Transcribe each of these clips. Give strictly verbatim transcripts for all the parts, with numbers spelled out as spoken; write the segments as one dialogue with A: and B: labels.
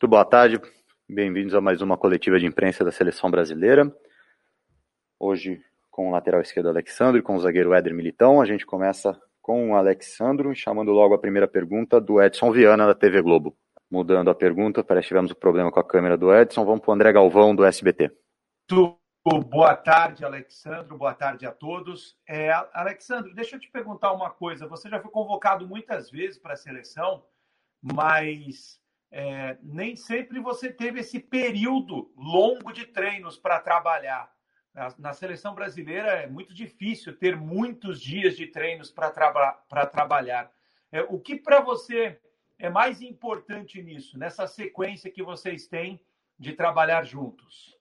A: Muito boa tarde, bem-vindos a mais uma coletiva de imprensa da Seleção Brasileira. Hoje com o lateral esquerdo Alexandro e com o zagueiro Éder Militão. A gente começa com o Alexandro, chamando logo a primeira pergunta do Edson Viana, da T V Globo. Mudando a pergunta, parece que tivemos um problema com a câmera do Edson, vamos para o André Galvão, do S B T.
B: Tu, boa tarde, Alexandro, boa tarde a todos. É, Alexandro, deixa eu te perguntar uma coisa, você já foi convocado muitas vezes para a seleção, mas é, nem sempre você teve esse período longo de treinos para trabalhar. Na, na seleção brasileira é muito difícil ter muitos dias de treinos para traba trabalhar. É, o que para você é mais importante nisso, nessa sequência que vocês têm de trabalhar juntos?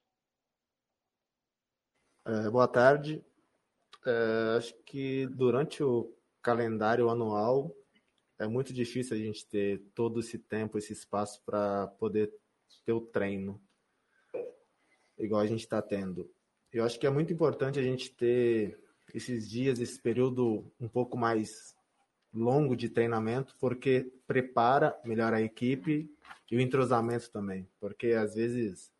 C: É, boa tarde. É, acho que durante o calendário anual é muito difícil a gente ter todo esse tempo, esse espaço para poder ter o treino, igual a gente está tendo. Eu acho que é muito importante a gente ter esses dias, esse período um pouco mais longo de treinamento, porque prepara melhor a equipe e o entrosamento também. Porque às vezes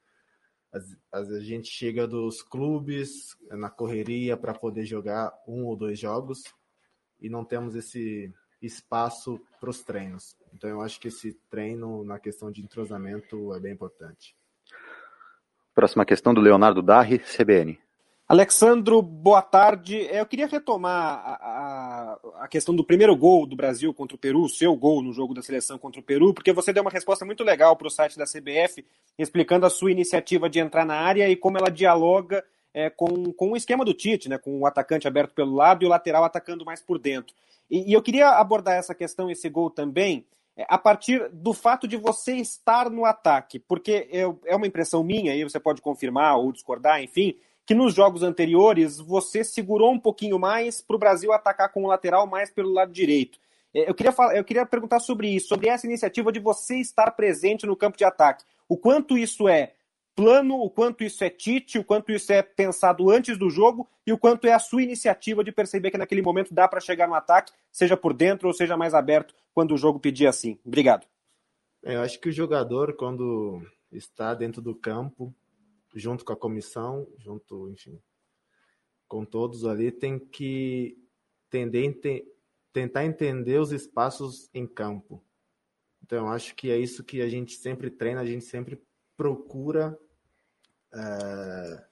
C: a gente chega dos clubes na correria para poder jogar um ou dois jogos e não temos esse espaço para os treinos. Então eu acho que esse treino na questão de entrosamento é bem importante.
A: Próxima questão do Leonardo Darri, C B N.
D: Alexandro, boa tarde. Eu queria retomar a, a, a questão do primeiro gol do Brasil contra o Peru, o seu gol no jogo da seleção contra o Peru, porque você deu uma resposta muito legal para o site da C B F, explicando a sua iniciativa de entrar na área e como ela dialoga é, com, com o esquema do Tite, né, com o atacante aberto pelo lado e o lateral atacando mais por dentro. E, e eu queria abordar essa questão, esse gol também, a partir do fato de você estar no ataque, porque é uma impressão minha, aí você pode confirmar ou discordar, enfim, que nos jogos anteriores você segurou um pouquinho mais para o Brasil atacar com o lateral mais pelo lado direito. Eu queria, falar, eu queria perguntar sobre isso, sobre essa iniciativa de você estar presente no campo de ataque. O quanto isso é plano, o quanto isso é Tite, o quanto isso é pensado antes do jogo e o quanto é a sua iniciativa de perceber que naquele momento dá para chegar no ataque, seja por dentro ou seja mais aberto, quando o jogo pedir assim. Obrigado.
C: Eu acho que o jogador, quando está dentro do campo, junto com a comissão, junto, enfim, com todos ali, tem que tender, te, tentar entender os espaços em campo. Então, eu acho que é isso que a gente sempre treina, a gente sempre procura é,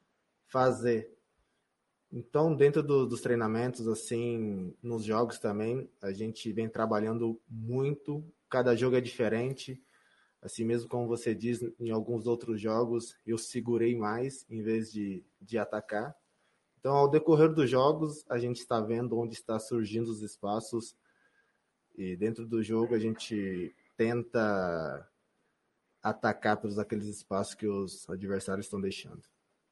C: fazer. Então, dentro do, dos treinamentos, assim, nos jogos também, a gente vem trabalhando muito, cada jogo é diferente. Assim mesmo como você diz, em alguns outros jogos, eu segurei mais em vez de, de atacar. Então, ao decorrer dos jogos, a gente está vendo onde está surgindo os espaços e dentro do jogo a gente tenta atacar pelos aqueles espaços que os adversários estão deixando.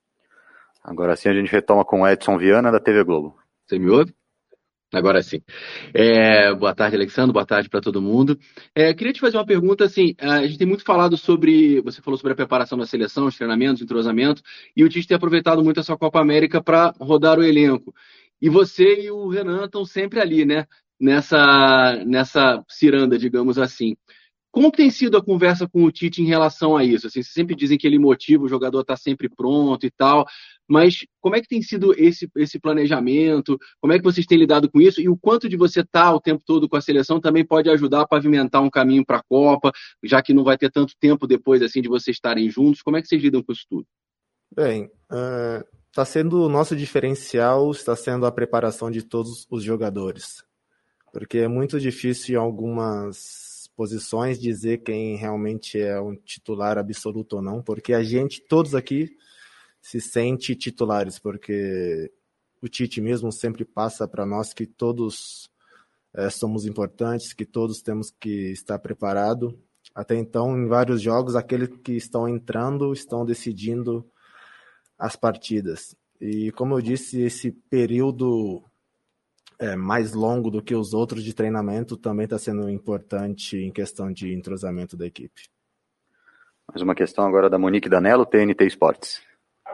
A: Agora sim a gente retoma com o Edson Viana, da T V Globo.
E: Você me ouve? Agora sim. É, boa tarde, Alexandre, boa tarde para todo mundo. É, queria te fazer uma pergunta, assim, a gente tem muito falado sobre, você falou sobre a preparação da seleção, os treinamentos, o entrosamento, e o Tite tem aproveitado muito essa Copa América para rodar o elenco. E você e o Renan estão sempre ali, né, nessa, nessa ciranda, digamos assim. Como tem sido a conversa com o Tite em relação a isso? Assim, vocês sempre dizem que ele motiva, o jogador está sempre pronto e tal, mas como é que tem sido esse, esse planejamento? Como é que vocês têm lidado com isso? E o quanto de você estar o tempo todo com a seleção também pode ajudar a pavimentar um caminho para a Copa, já que não vai ter tanto tempo depois assim de vocês estarem juntos? Como é que vocês lidam com isso tudo?
C: Bem, está uh, sendo o nosso diferencial, está sendo a preparação de todos os jogadores. Porque é muito difícil em algumas posições dizer quem realmente é um titular absoluto ou não, porque a gente, todos aqui, se sente titulares, porque o Tite mesmo sempre passa para nós que todos é, somos importantes, que todos temos que estar preparados. Até então, em vários jogos, aqueles que estão entrando estão decidindo as partidas. E como eu disse, esse período é, mais longo do que os outros de treinamento também está sendo importante em questão de entrosamento da equipe.
A: Mais uma questão agora da Monique Danello, T N T Esportes.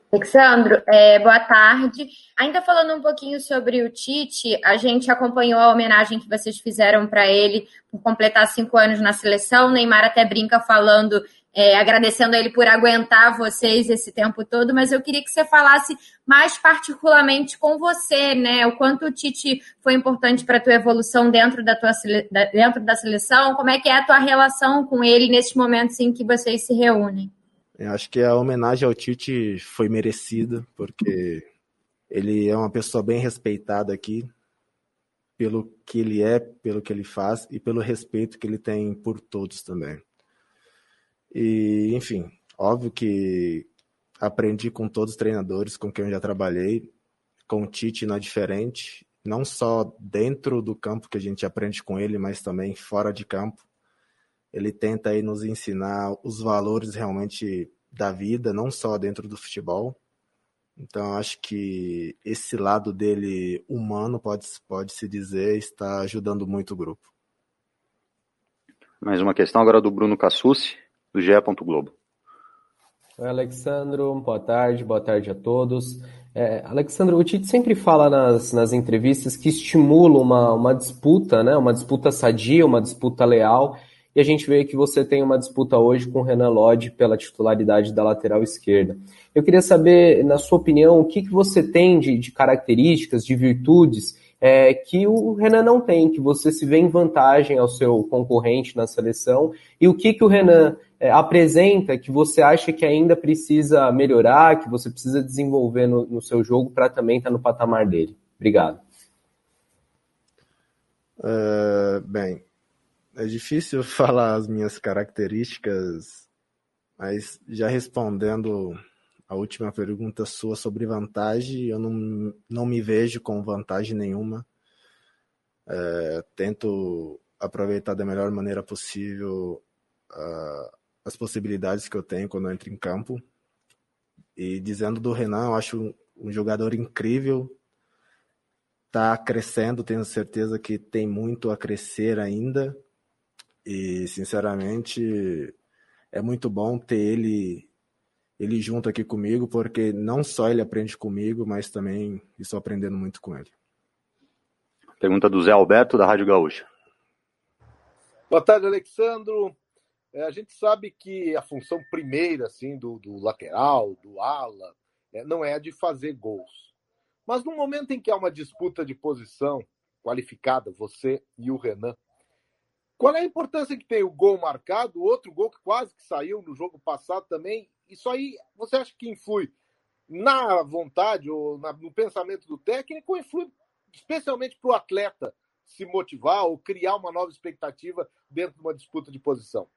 F: Alexandro, é, boa tarde. Ainda falando um pouquinho sobre o Tite, a gente acompanhou a homenagem que vocês fizeram para ele por completar cinco anos na seleção. O Neymar até brinca falando, é, agradecendo a ele por aguentar vocês esse tempo todo, mas eu queria que você falasse mais particularmente com você, né? O quanto o Tite foi importante para a tua evolução dentro da, tua, dentro da seleção, como é que é a tua relação com ele nesses momentos em que vocês se reúnem?
C: Eu acho que a homenagem ao Tite foi merecida, porque ele é uma pessoa bem respeitada aqui, pelo que ele é, pelo que ele faz e pelo respeito que ele tem por todos também. E, enfim, óbvio que aprendi com todos os treinadores com quem eu já trabalhei, com o Tite não é diferente, não só dentro do campo que a gente aprende com ele, mas também fora de campo. Ele tenta aí nos ensinar os valores realmente da vida, não só dentro do futebol. Então, acho que esse lado dele humano, pode, pode se dizer, está ajudando muito o grupo.
A: Mais uma questão agora do Bruno Cassucci, do G E. Globo.
G: Oi, Alexandro. Boa tarde, boa tarde a todos. É, Alexandro, o Tite sempre fala nas, nas entrevistas que estimula uma, uma disputa, né? Uma disputa sadia, uma disputa leal. E a gente vê que você tem uma disputa hoje com o Renan Lodge pela titularidade da lateral esquerda. Eu queria saber, na sua opinião, o que, que você tem de, de características, de virtudes é, que o Renan não tem, que você se vê em vantagem ao seu concorrente na seleção, e o que, que o Renan é, apresenta que você acha que ainda precisa melhorar, que você precisa desenvolver no, no seu jogo para também estar no patamar dele. Obrigado.
C: Uh, bem... É difícil falar as minhas características, mas já respondendo a última pergunta sua sobre vantagem, eu não, não me vejo com vantagem nenhuma. É, tento aproveitar da melhor maneira possível uh, as possibilidades que eu tenho quando eu entro em campo. E dizendo do Renan, eu acho um, um jogador incrível, está crescendo, tenho certeza que tem muito a crescer ainda. E, sinceramente, é muito bom ter ele, ele junto aqui comigo, porque não só ele aprende comigo, mas também estou aprendendo muito com ele.
A: Pergunta do Zé Alberto, da Rádio Gaúcha.
H: Boa tarde, Alexandro. É, a gente sabe que a função primeira assim, do, do lateral, do ala, é, não é a de fazer gols. Mas no momento em que há uma disputa de posição qualificada, você e o Renan, qual é a importância que tem o gol marcado, outro gol que quase que saiu no jogo passado também? Isso aí, você acha que influi na vontade ou na, no pensamento do técnico, ou influi especialmente para o atleta se motivar ou criar uma nova expectativa dentro de uma disputa de posição?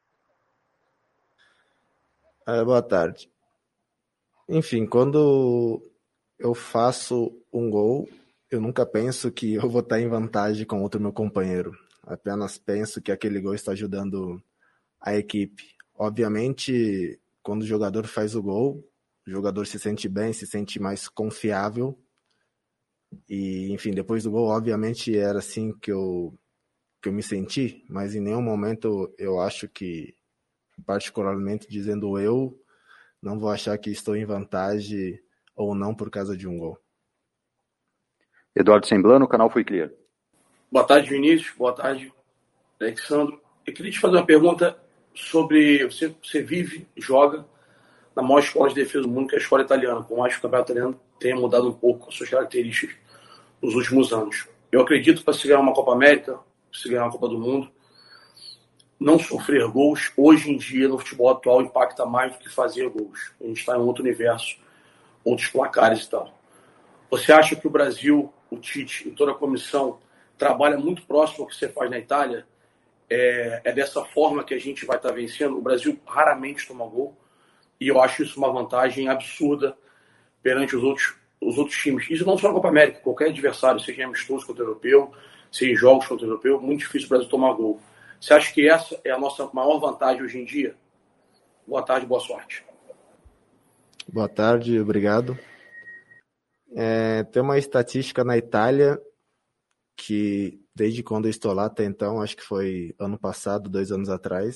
C: É, boa tarde. Enfim, quando eu faço um gol, eu nunca penso que eu vou estar em vantagem com outro meu companheiro. Apenas penso que aquele gol está ajudando a equipe. Obviamente, quando o jogador faz o gol, o jogador se sente bem, se sente mais confiável. E, enfim, depois do gol, obviamente, era assim que eu, que eu me senti, mas em nenhum momento eu acho que, particularmente dizendo eu, não vou achar que estou em vantagem ou não por causa de um gol.
A: Eduardo Semblano, o canal Foi Clear.
I: Boa tarde, Vinícius. Boa tarde, Alexandro. Eu queria te fazer uma pergunta sobre... Você, você vive, joga na maior escola de defesa do mundo, que é a escola italiana, por mais que o campeonato italiano tenha mudado um pouco as suas características nos últimos anos. Eu acredito que para se ganhar uma Copa América, se ganhar uma Copa do Mundo, não sofrer gols, hoje em dia, no futebol atual, impacta mais do que fazer gols. A gente está em outro universo, outros placares e tal. Você acha que o Brasil, o Tite e toda a comissão trabalha muito próximo ao que você faz na Itália? É, é dessa forma que a gente vai estar vencendo? O Brasil raramente toma gol e eu acho isso uma vantagem absurda perante os outros, os outros times. Isso não só na Copa América, qualquer adversário, seja em amistoso contra o europeu, seja em jogos contra o europeu, muito difícil o Brasil tomar gol. Você acha que essa é a nossa maior vantagem hoje em dia? Boa tarde, boa sorte.
C: Boa tarde, obrigado. É, tem uma estatística na Itália que, desde quando eu estou lá até então, acho que foi ano passado, dois anos atrás,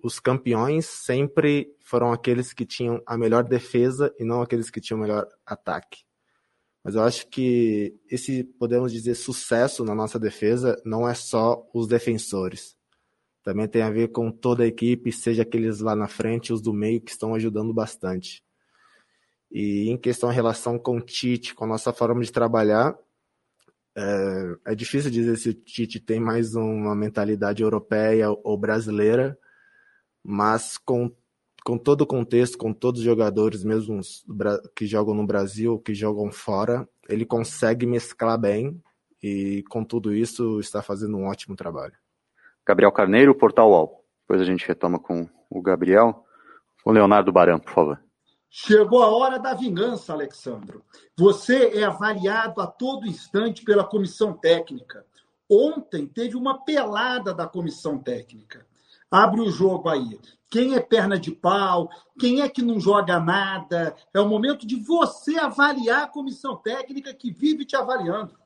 C: os campeões sempre foram aqueles que tinham a melhor defesa e não aqueles que tinham o melhor ataque. Mas eu acho que esse, podemos dizer, sucesso na nossa defesa não é só os defensores. Também tem a ver com toda a equipe, seja aqueles lá na frente, os do meio, que estão ajudando bastante. E em questão em relação com o Tite, com a nossa forma de trabalhar, é, é difícil dizer se o Tite tem mais uma mentalidade europeia ou brasileira, mas com, com todo o contexto, com todos os jogadores, mesmo que jogam no Brasil, que jogam fora, ele consegue mesclar bem e com tudo isso está fazendo um ótimo trabalho.
A: Gabriel Carneiro, Portal U O L. Depois a gente retoma com o Gabriel. O Leonardo Baran, por favor.
J: Chegou a hora da vingança, Alexandro. Você é avaliado a todo instante pela comissão técnica. Ontem teve uma pelada da comissão técnica. Abre o jogo aí. Quem é perna de pau? Quem é que não joga nada? É o momento de você avaliar a comissão técnica que vive te avaliando.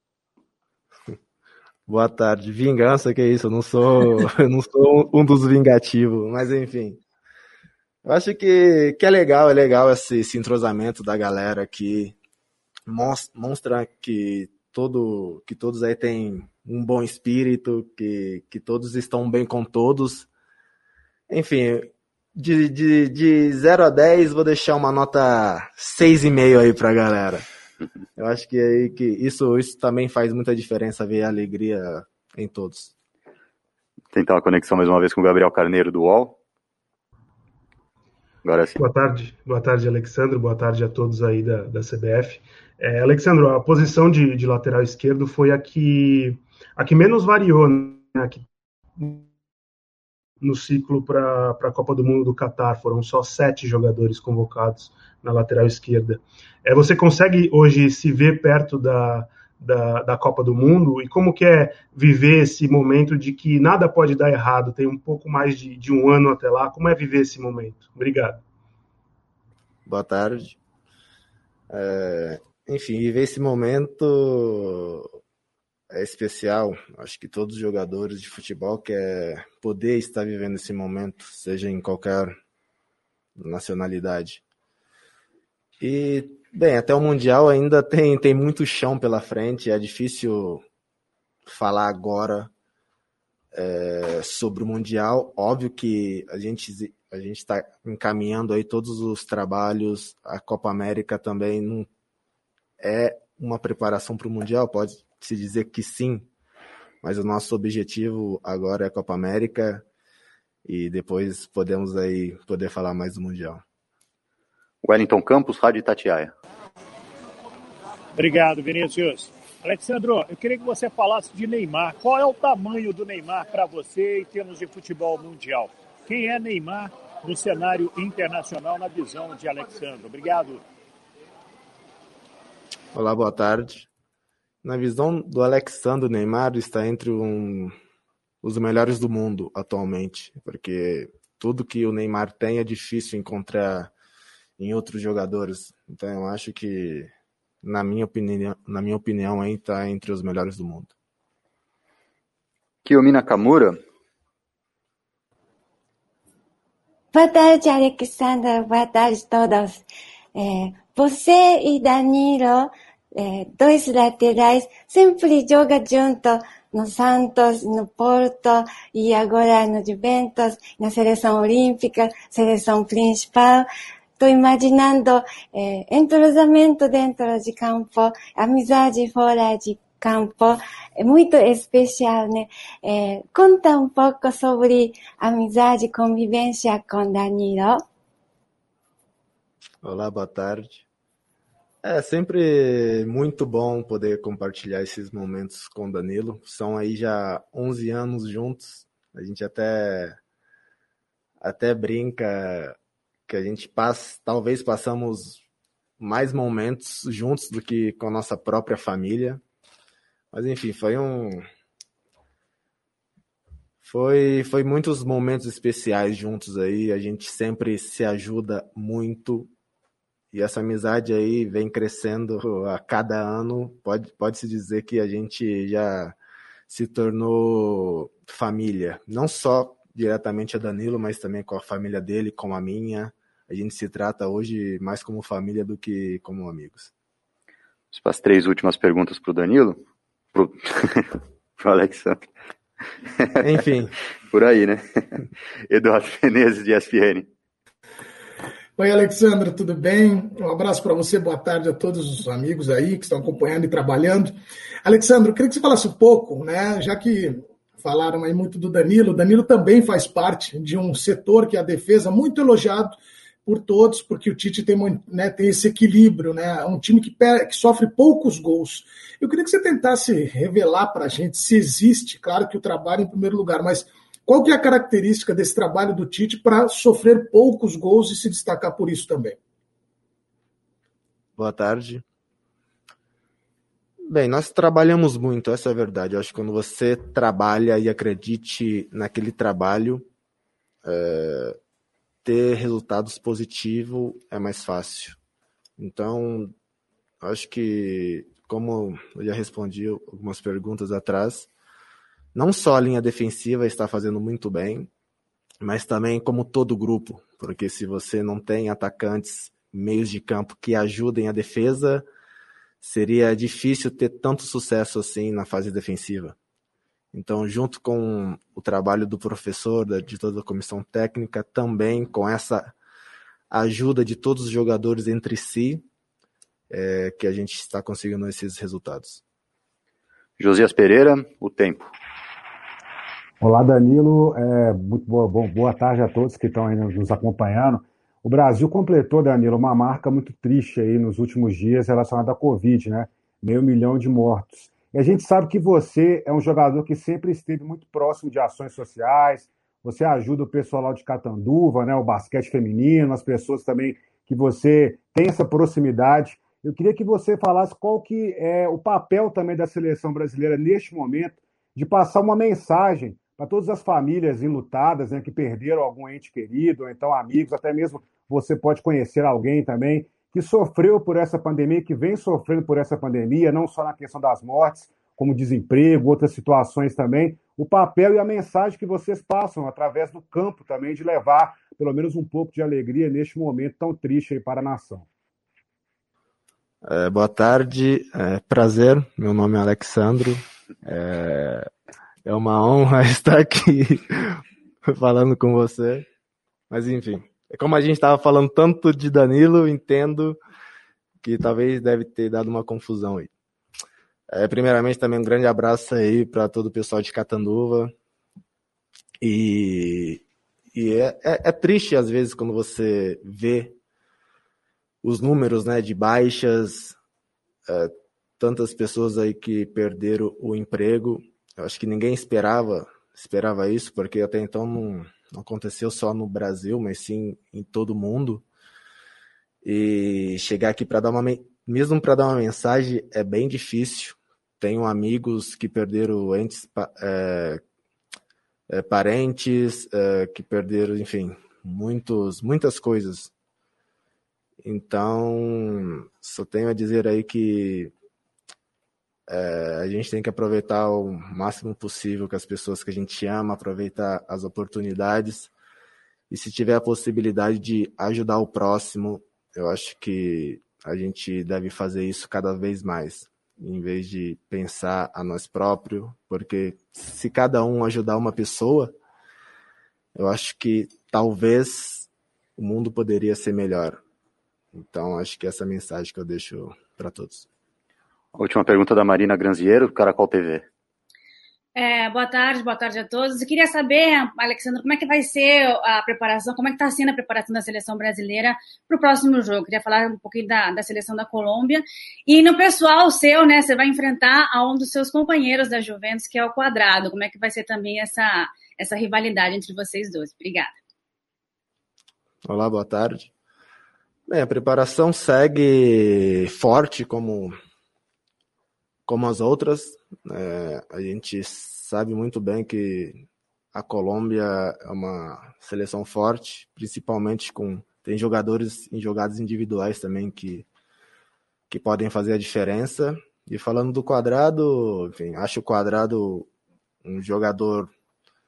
C: Boa tarde. Vingança, que é isso? Eu não sou, eu não sou um dos vingativos, mas enfim. Eu acho que, que é legal, é legal esse, esse entrosamento da galera que mostra que, todo, que todos aí têm um bom espírito, que, que todos estão bem com todos. Enfim, de, de, de zero a dez, vou deixar uma nota seis vírgula cinco aí pra galera. Eu acho que, aí, que isso, isso também faz muita diferença, ver a alegria em todos.
A: Tentar uma conexão mais uma vez com o Gabriel Carneiro do U O L. Agora sim.
K: Boa tarde, boa tarde, Alexandro, boa tarde a todos aí da, da C B F. É, Alexandro, a posição de, de lateral esquerdo foi a que, a que menos variou, né? Aqui, no ciclo para a Copa do Mundo do Catar, foram só sete jogadores convocados na lateral esquerda. É, você consegue hoje se ver perto da, da, da Copa do Mundo? E como que é viver esse momento de que nada pode dar errado, tem um pouco mais de, de um ano até lá? Como é viver esse momento? Obrigado.
C: Boa tarde. É, enfim, viver esse momento é especial. Acho que todos os jogadores de futebol querem poder estar vivendo esse momento, seja em qualquer nacionalidade. E, bem, até o Mundial ainda tem, tem muito chão pela frente, é difícil falar agora é, sobre o Mundial. Óbvio que a gente a gente está encaminhando aí todos os trabalhos, a Copa América também não é uma preparação para o Mundial, pode-se dizer que sim, mas o nosso objetivo agora é a Copa América e depois podemos aí poder falar mais do Mundial.
A: Wellington Campos, Rádio Itatiaia.
L: Obrigado, Vinícius. Alexandro, eu queria que você falasse de Neymar. Qual é o tamanho do Neymar para você em termos de futebol mundial? Quem é Neymar no cenário internacional na visão de Alexandro? Obrigado.
C: Olá, boa tarde. Na visão do Alexandro, Neymar está entre um, os melhores do mundo atualmente, porque tudo que o Neymar tem é difícil encontrar em outros jogadores. Então eu acho que, na minha opinião, na minha opinião, aí está entre os melhores do mundo.
A: Kiyomi Nakamura.
M: Boa tarde, Alexandre. Boa tarde a todos. É, você e Danilo, é, dois laterais, sempre jogam junto no Santos, no Porto e agora no Juventus, na seleção olímpica, seleção principal. Estou imaginando eh, entrosamento dentro de campo, amizade fora de campo, é muito especial, né? Eh, conta um pouco sobre amizade e convivência com Danilo.
C: Olá, boa tarde. É sempre muito bom poder compartilhar esses momentos com o Danilo. São aí já onze anos juntos. A gente até, até brinca que a gente passa, talvez passamos mais momentos juntos do que com a nossa própria família. Mas enfim, foi um... Foi, foi muitos momentos especiais juntos aí. A gente sempre se ajuda muito. E essa amizade aí vem crescendo a cada ano. Pode, pode-se dizer que a gente já se tornou família. Não só diretamente a Danilo, mas também com a família dele, com a minha. A gente se trata hoje mais como família do que como amigos.
A: As três últimas perguntas para o Danilo, para o Alexandre.
C: Enfim.
A: Por aí, né? Eduardo Menezes, de E S P N.
N: Oi, Alexandre, tudo bem? Um abraço para você, boa tarde a todos os amigos aí que estão acompanhando e trabalhando. Alexandre, eu queria que você falasse um pouco, né, já que falaram aí muito do Danilo, o Danilo também faz parte de um setor que é a defesa, muito elogiado por todos, porque o Tite tem, né, tem esse equilíbrio, né, um time que, que sofre poucos gols. Eu queria que você tentasse revelar para a gente se existe, claro que o trabalho em primeiro lugar, mas qual que é a característica desse trabalho do Tite para sofrer poucos gols e se destacar por isso também?
C: Boa tarde. Bem, nós trabalhamos muito, essa é a verdade. Eu acho que quando você trabalha e acredite naquele trabalho, é, ter resultados positivos é mais fácil. Então, acho que, como eu já respondi algumas perguntas atrás, não só a linha defensiva está fazendo muito bem, mas também como todo grupo, porque se você não tem atacantes, meios de campo que ajudem a defesa, seria difícil ter tanto sucesso assim na fase defensiva. Então, junto com o trabalho do professor, de toda a comissão técnica, também com essa ajuda de todos os jogadores entre si, é, que a gente está conseguindo esses resultados.
A: Josias Pereira, o tempo.
O: Olá, Danilo. É, muito boa, boa, boa tarde a todos que estão aí nos acompanhando. O Brasil completou, Danilo, uma marca muito triste aí nos últimos dias relacionada à Covid, né? Meio milhão de mortos. E a gente sabe que você é um jogador que sempre esteve muito próximo de ações sociais, você ajuda o pessoal lá de Catanduva, né? O basquete feminino, as pessoas também que você tem essa proximidade. Eu queria que você falasse qual que é o papel também da seleção brasileira neste momento de passar uma mensagem para todas as famílias enlutadas, né, que perderam algum ente querido, ou então amigos, até mesmo você pode conhecer alguém também que sofreu por essa pandemia, que vem sofrendo por essa pandemia, não só na questão das mortes, como desemprego, outras situações também, o papel e a mensagem que vocês passam através do campo também, de levar pelo menos um pouco de alegria neste momento tão triste aí para a nação.
C: É, boa tarde, é, prazer, meu nome é Alexandro, é... É uma honra estar aqui falando com você. Mas, enfim, como a gente estava falando tanto de Danilo, entendo que talvez deve ter dado uma confusão aí. É, primeiramente, também um grande abraço aí para todo o pessoal de Catanduva. E, e é, é, é triste, às vezes, quando você vê os números, né, de baixas, é, tantas pessoas aí que perderam o emprego. Eu acho que ninguém esperava, esperava isso, porque até então não, não aconteceu só no Brasil, mas sim em todo o mundo. E chegar aqui para dar uma, mesmo para dar uma mensagem é bem difícil. Tenho amigos que perderam entes, é, é, parentes, é, que perderam, enfim, muitos, muitas coisas. Então, só tenho a dizer aí que É, a gente tem que aproveitar o máximo possível com as pessoas que a gente ama, aproveitar as oportunidades e se tiver a possibilidade de ajudar o próximo, eu acho que a gente deve fazer isso cada vez mais, em vez de pensar a nós próprios, porque se cada um ajudar uma pessoa, eu acho que talvez o mundo poderia ser melhor. Então acho que essa é a mensagem que eu deixo para todos.
A: A última pergunta da Marina Granziero, do Caracol T V.
P: É, boa tarde, boa tarde a todos. Eu queria saber, Alexandre, como é que vai ser a preparação, como é que está sendo a preparação da seleção brasileira para o próximo jogo. Eu queria falar um pouquinho da, da seleção da Colômbia. E no pessoal seu, né, você vai enfrentar a um dos seus companheiros da Juventus, que é o Quadrado. Como é que vai ser também essa, essa rivalidade entre vocês dois? Obrigada.
C: Olá, boa tarde. Bem, a preparação segue forte como... Como as outras, é, a gente sabe muito bem que a Colômbia é uma seleção forte, principalmente com tem jogadores em jogadas individuais também que, que podem fazer a diferença. E falando do Quadrado, enfim, acho o Quadrado um jogador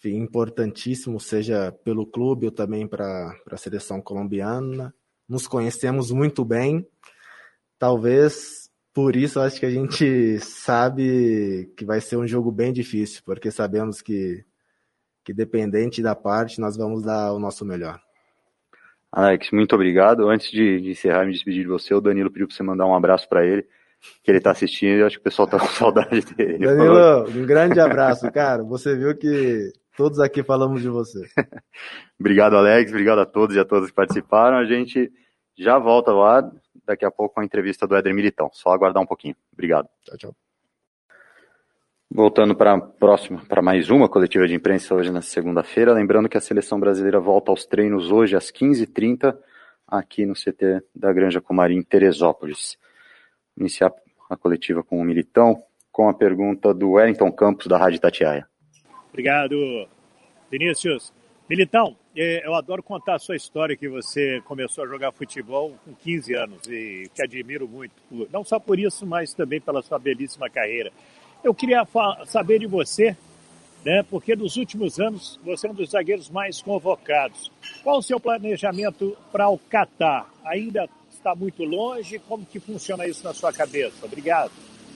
C: enfim, importantíssimo, seja pelo clube ou também para a seleção colombiana. Nos conhecemos muito bem, talvez por isso acho que a gente sabe que vai ser um jogo bem difícil, porque sabemos que, que dependente da parte, nós vamos dar o nosso melhor.
A: Alex, muito obrigado. Antes de, de encerrar e me despedir de você, o Danilo pediu para você mandar um abraço para ele, que ele está assistindo, e eu acho que o pessoal está com saudade dele.
C: Danilo,
A: falou...
C: um grande abraço, cara. Você viu que todos aqui falamos de você.
A: Obrigado, Alex. Obrigado a todos e a todas que participaram. A gente já volta lá daqui a pouco com a entrevista do Éder Militão. Só aguardar um pouquinho. Obrigado.
C: Tchau, tchau.
A: Voltando para a próxima, para mais uma coletiva de imprensa hoje na segunda-feira. Lembrando que a seleção brasileira volta aos treinos hoje às quinze e trinta aqui no C T da Granja Comari, em Teresópolis. Iniciar a coletiva com o Militão, com a pergunta do Wellington Campos, da Rádio Itatiaia.
L: Obrigado, Vinícius. Militão, eu adoro contar a sua história, que você começou a jogar futebol com quinze anos e te admiro muito, não só por isso, mas também pela sua belíssima carreira. Eu queria saber de você, né, porque nos últimos anos você é um dos zagueiros mais convocados. Qual o seu planejamento para o Catar? Ainda está muito longe? Como que funciona isso na sua cabeça? Obrigado.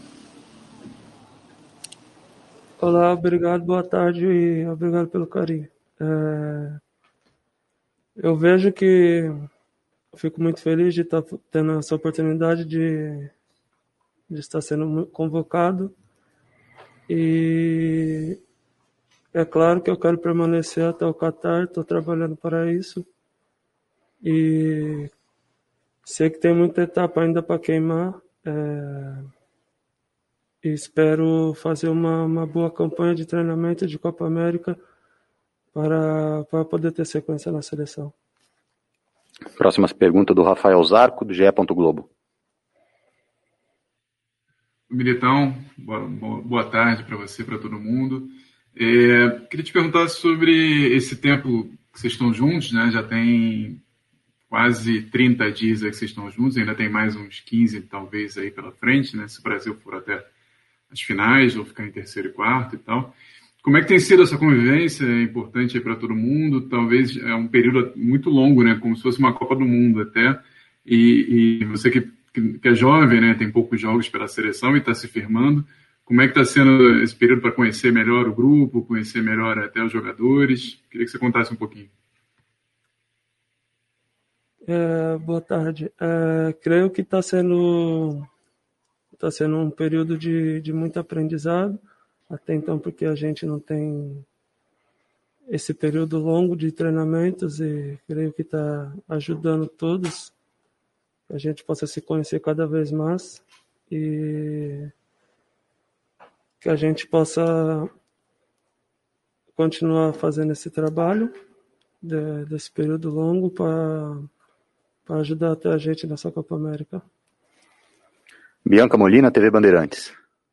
Q: Olá, obrigado, boa tarde e obrigado pelo carinho. É... Eu vejo que eu fico muito feliz de estar tendo essa oportunidade de, de estar sendo convocado, e é claro que eu quero permanecer até o Catar, estou trabalhando para isso e sei que tem muita etapa ainda para queimar. É... E espero fazer uma, uma boa campanha de treinamento de Copa América para, para poder ter sequência na seleção.
A: Próxima pergunta do Rafael Zarco, do G E. Globo.
R: Militão, boa, boa tarde para você, para todo mundo. É, queria te perguntar sobre esse tempo que vocês estão juntos, né? Já tem quase trinta dias aí que vocês estão juntos, ainda tem mais uns quinze talvez aí pela frente, né? Se o Brasil for até as finais, ou ficar em terceiro e quarto e tal. Como é que tem sido essa convivência? É importante para todo mundo, talvez é um período muito longo, né? Como se fosse uma Copa do Mundo até, e, e você que, que, que é jovem, né? Tem poucos jogos pela seleção e está se firmando. Como é que está sendo esse período para conhecer melhor o grupo, conhecer melhor até os jogadores? Queria que você contasse um pouquinho.
Q: É, boa tarde. É, creio que está sendo... Está sendo um período de, de muito aprendizado, até então, porque a gente não tem esse período longo de treinamentos, e creio que está ajudando todos, que a gente possa se conhecer cada vez mais e que a gente possa continuar fazendo esse trabalho de, desse período longo para para ajudar até a gente nessa Copa América.
A: Bianca Molina, T V Bandeirantes.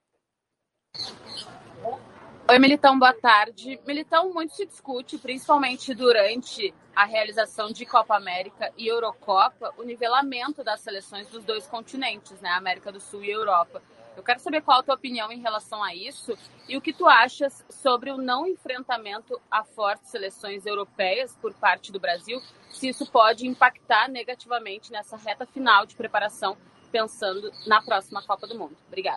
S: Oi, Militão, boa tarde. Militão, muito se discute, principalmente durante a realização de Copa América e Eurocopa, o nivelamento das seleções dos dois continentes, né, América do Sul e Europa. Eu quero saber qual a tua opinião em relação a isso e o que tu achas sobre o não enfrentamento a fortes seleções europeias por parte do Brasil, se isso pode impactar negativamente nessa reta final de preparação, pensando na próxima Copa do Mundo. Obrigada.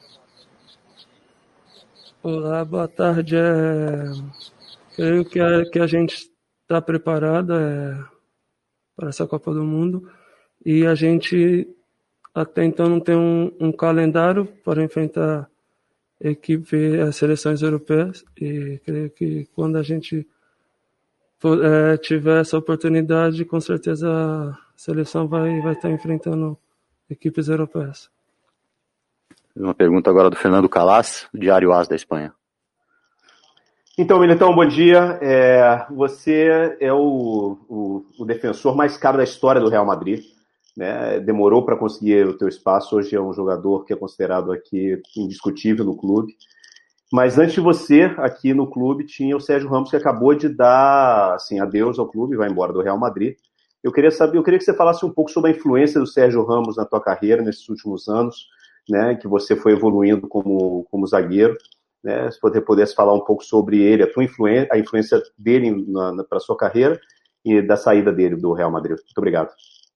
Q: Olá, boa tarde. É... Creio que a, que a gente está preparada é, para essa Copa do Mundo, e a gente até então não tem um, um calendário para enfrentar a equipe, as seleções europeias, e creio que quando a gente for, é, tiver essa oportunidade, com certeza a seleção vai, vai estar enfrentando equipes europeias.
A: Uma pergunta agora do Fernando Calas, Diário A S da Espanha.
T: Então, Militão, bom dia. É, você é o, o, o defensor mais caro da história do Real Madrid, né? Demorou para conseguir o teu espaço. Hoje é um jogador que é considerado aqui indiscutível no clube. Mas antes de você, aqui no clube, tinha o Sérgio Ramos, que acabou de dar assim, adeus ao clube, vai embora do Real Madrid. Eu queria saber, eu queria que você falasse um pouco sobre a influência do Sérgio Ramos na tua carreira nesses últimos anos, né, que você foi evoluindo como, como zagueiro, né? Se você pudesse falar um pouco sobre ele, a tua influência, a influência dele para a sua carreira e da saída dele do Real Madrid. Muito obrigado.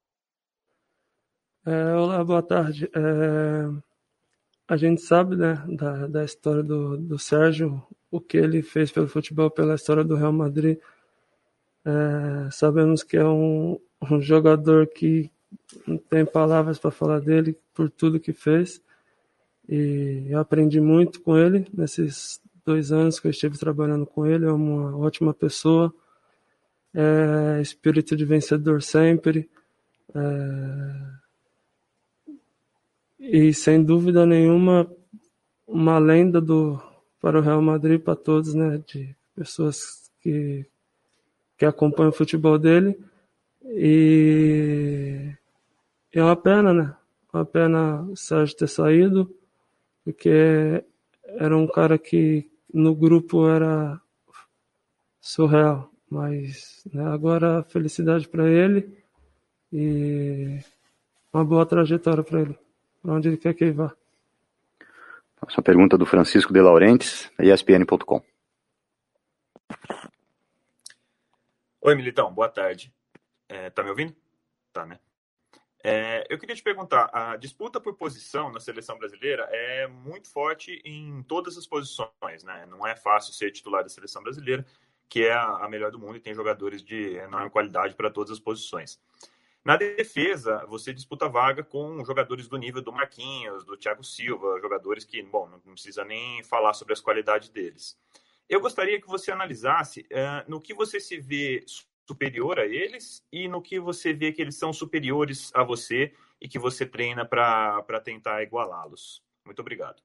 Q: É, olá, boa tarde. É, a gente sabe, né, da, da história do, do Sérgio, o que ele fez pelo futebol, pela história do Real Madrid. É, sabemos que é um, um jogador que não tem palavras para falar dele por tudo que fez. E eu aprendi muito com ele nesses dois anos que eu estive trabalhando com ele. É uma ótima pessoa, é, espírito de vencedor sempre, é, e sem dúvida nenhuma uma lenda do, para o Real Madrid, para todos, né, de pessoas que, que acompanham o futebol dele. E é uma pena, né? Uma pena o Sérgio ter saído, porque era um cara que no grupo era surreal, mas, né, agora felicidade para ele e uma boa trajetória para ele, para onde ele quer que ele vá.
A: Próxima pergunta do Francisco de Laurentiis, E S P N ponto com.
U: Oi, Militão, boa tarde. É, tá me ouvindo? Tá, né? É, eu queria te perguntar, a disputa por posição na seleção brasileira é muito forte em todas as posições, né? Não é fácil ser titular da seleção brasileira, que é a melhor do mundo e tem jogadores de enorme qualidade para todas as posições. Na defesa, você disputa vaga com jogadores do nível do Marquinhos, do Thiago Silva, jogadores que, bom, não precisa nem falar sobre as qualidades deles. Eu gostaria que você analisasse uh, no que você se vê superior a eles e no que você vê que eles são superiores a você e que você treina para tentar igualá-los. Muito obrigado.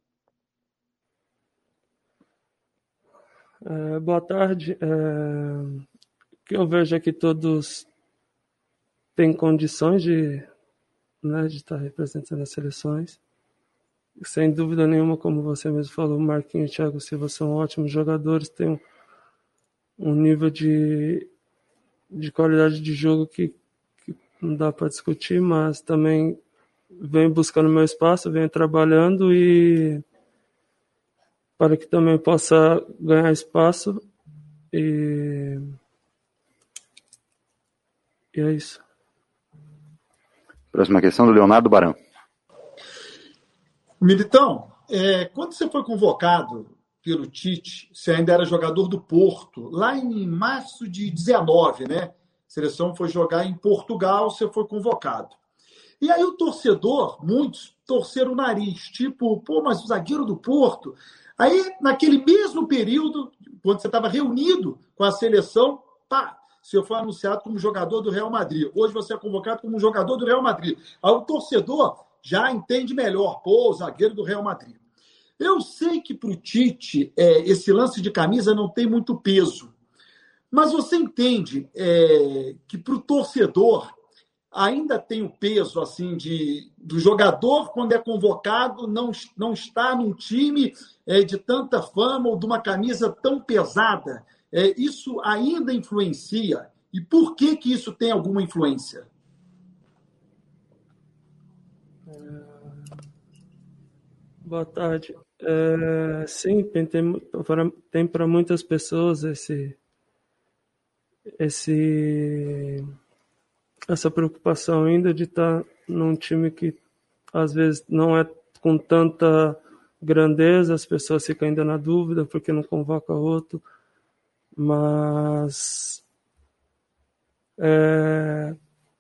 Q: É, boa tarde. É, o que eu vejo é que todos têm condições de, né, de estar representando as seleções. Sem dúvida nenhuma, como você mesmo falou, o Marquinhos e o Thiago Silva são ótimos jogadores, têm um, um nível de de qualidade de jogo que, que não dá para discutir, mas também venho buscando meu espaço, venho trabalhando e para que também possa ganhar espaço e, e é isso.
A: Próxima questão do Leonardo Barão.
J: Militão, é, quando você foi convocado pelo Tite, você ainda era jogador do Porto, lá em março de dezenove, né? A seleção foi jogar em Portugal, você foi convocado. E aí o torcedor, muitos, torceram o nariz, tipo, pô, mas o zagueiro do Porto. Aí, naquele mesmo período, quando você estava reunido com a seleção, pá, você foi anunciado como jogador do Real Madrid. Hoje você é convocado como jogador do Real Madrid. Aí o torcedor já entende melhor, pô, o zagueiro do Real Madrid. Eu sei que para o Tite é, esse lance de camisa não tem muito peso, mas você entende é, que para o torcedor ainda tem o peso assim de do jogador quando é convocado não, não está num time é, de tanta fama ou de uma camisa tão pesada. É, isso ainda influencia. E por que que isso tem alguma influência?
Q: Boa tarde. É, sim, tem, tem para muitas pessoas esse, esse, essa preocupação ainda de estar num time que às vezes não é com tanta grandeza, as pessoas ficam ainda na dúvida porque não convoca outro, mas é,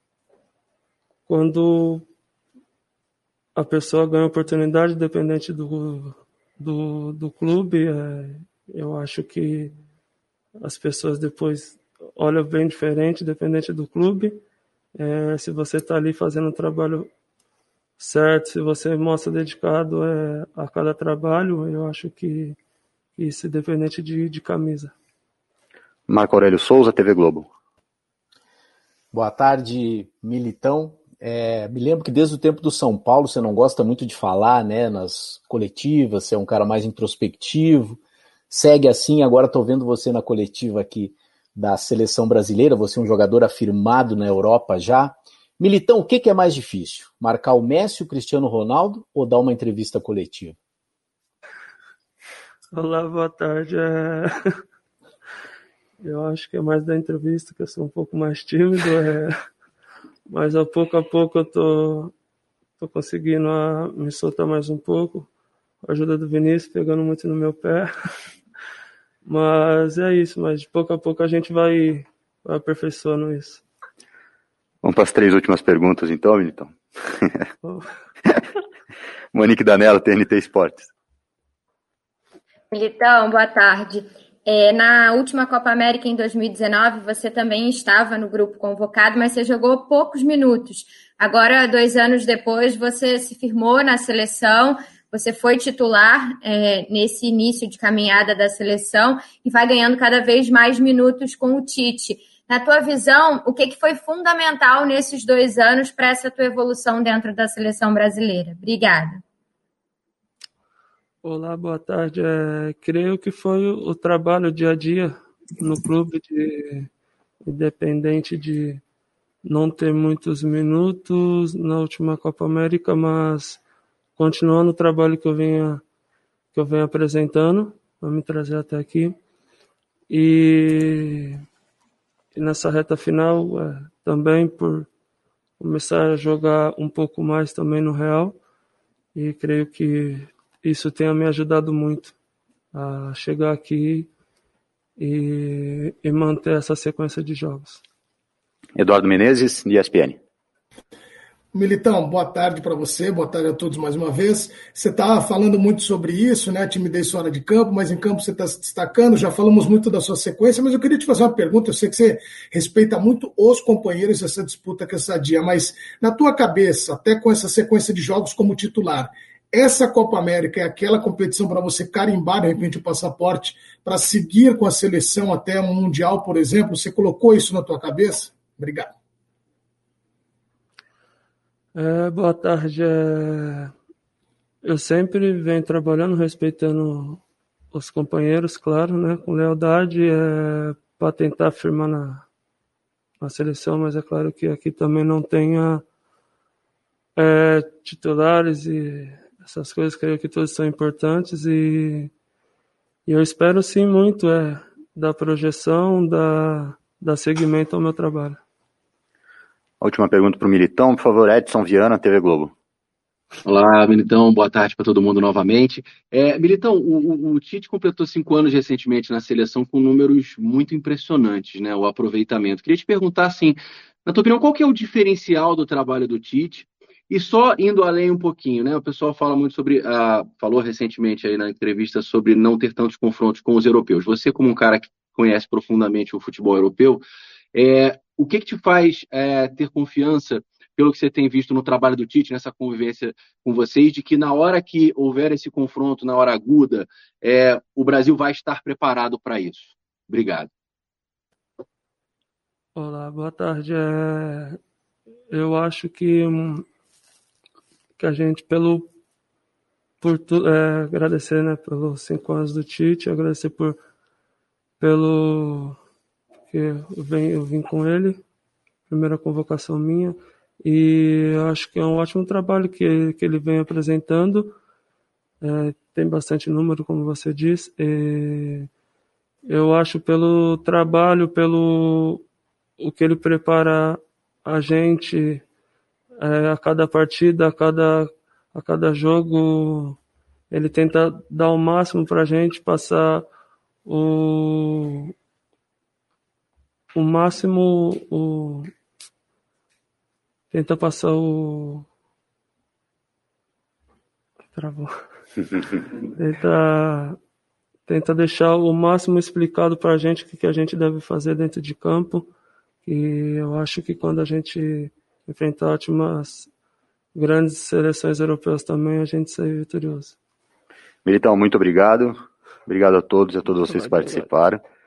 Q: quando a pessoa ganha oportunidade, dependente do, do, do clube, é, eu acho que as pessoas depois olham bem diferente, dependente do clube. É, se você está ali fazendo um trabalho certo, se você mostra dedicado é, a cada trabalho, eu acho que isso é dependente de, de camisa.
A: Marco Aurélio Souza, T V Globo.
V: Boa tarde, Militão. É, me lembro que desde o tempo do São Paulo você não gosta muito de falar, né, nas coletivas, você é um cara mais introspectivo, segue assim, agora estou vendo você na coletiva aqui da seleção brasileira, você é um jogador afirmado na Europa já. Militão, o que, que é mais difícil? Marcar o Messi, o Cristiano Ronaldo ou dar uma entrevista coletiva?
Q: Olá, boa tarde. É... Eu acho que é mais da entrevista, que eu sou um pouco mais tímido, é... mas a pouco a pouco eu tô, tô conseguindo a... me soltar mais um pouco. A ajuda do Vinícius, pegando muito no meu pé. Mas é isso, mas de pouco a pouco a gente vai, vai aperfeiçoando isso.
A: Vamos para as três últimas perguntas, então, Militão. Monique Danello, T N T Esportes.
F: Militão, boa tarde. É, na última Copa América em dois mil e dezenove, você também estava no grupo convocado, mas você jogou poucos minutos. Agora, dois anos depois, você se firmou na seleção, você foi titular é, nesse início de caminhada da seleção e vai ganhando cada vez mais minutos com o Tite. Na tua visão, o que, que foi fundamental nesses dois anos para essa tua evolução dentro da seleção brasileira? Obrigada.
Q: Olá, boa tarde. É, creio que foi o, o trabalho dia a dia no clube, de, independente de não ter muitos minutos na última Copa América, mas continuando o trabalho que eu venho, que eu venho apresentando, para me trazer até aqui. E, e nessa reta final, é, também por começar a jogar um pouco mais também no Real, e creio que isso tenha me ajudado muito a chegar aqui e, e manter essa sequência de jogos.
A: Eduardo Menezes, de E S P N.
N: Militão, boa tarde para você, boa tarde a todos mais uma vez. Você está falando muito sobre isso, né? Timidez fora de campo, mas em campo você está se destacando, já falamos muito da sua sequência, mas eu queria te fazer uma pergunta. Eu sei que você respeita muito os companheiros dessa disputa que é sadia, mas na tua cabeça, até com essa sequência de jogos como titular, essa Copa América é aquela competição para você carimbar, de repente, o passaporte para seguir com a seleção até o Mundial, por exemplo? Você colocou isso na tua cabeça? Obrigado.
Q: É, boa tarde. É... Eu sempre venho trabalhando, respeitando os companheiros, claro, né, com lealdade, é, para tentar firmar na, na seleção, mas é claro que aqui também não tenha é, titulares e essas coisas, creio que todos são importantes e, e eu espero sim muito é, da projeção, da, da seguimento ao meu trabalho.
A: A última pergunta para o Militão, por favor, Edson Viana, T V Globo.
E: Olá, Militão, boa tarde para todo mundo novamente. É, Militão, o, o, o Tite completou cinco anos recentemente na seleção com números muito impressionantes, né, o aproveitamento. Queria te perguntar, assim, na tua opinião, qual que é o diferencial do trabalho do Tite? E só indo além um pouquinho, né, o pessoal fala muito sobre, uh, falou recentemente aí na entrevista sobre não ter tantos confrontos com os europeus. Você, como um cara que conhece profundamente o futebol europeu, é, o que que te faz é, ter confiança, pelo que você tem visto no trabalho do Tite, nessa convivência com vocês, de que na hora que houver esse confronto, na hora aguda, é, o Brasil vai estar preparado para isso? Obrigado.
Q: Olá, boa tarde. É, eu acho que, que a gente, pelo por é, agradecer, né, pelos cinco anos do Tite, agradecer por pelo que eu vim, eu vim com ele, primeira convocação minha, e eu acho que é um ótimo trabalho que, que ele vem apresentando. É, tem bastante número, como você disse. E eu acho pelo trabalho, pelo o que ele prepara a gente é, a cada partida, a cada, a cada jogo, ele tenta dar o máximo para a gente, passar o, o máximo, o, tenta passar o... Travou. tenta, tenta deixar o máximo explicado para a gente o que, que a gente deve fazer dentro de campo. E eu acho que quando a gente enfrentar últimas grandes seleções europeias também, a gente sai vitorioso.
A: Militão, muito obrigado. Obrigado a todos e a todas vocês que participaram.